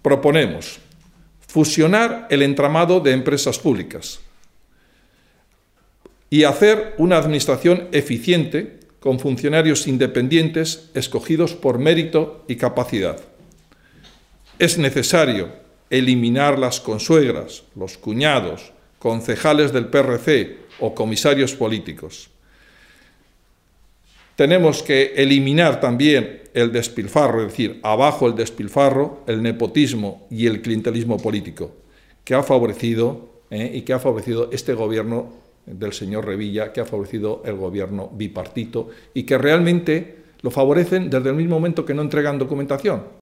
proponemos fusionar el entramado de empresas públicas y hacer una administración eficiente con funcionarios independientes escogidos por mérito y capacidad. Es necesario eliminar las consuegras, los cuñados, concejales del PRC o comisarios políticos. Tenemos que eliminar también el despilfarro, es decir, abajo el despilfarro, el nepotismo y el clientelismo político, que ha favorecido este gobierno del señor Revilla, que ha favorecido el gobierno bipartito y que realmente lo favorecen desde el mismo momento que no entregan documentación.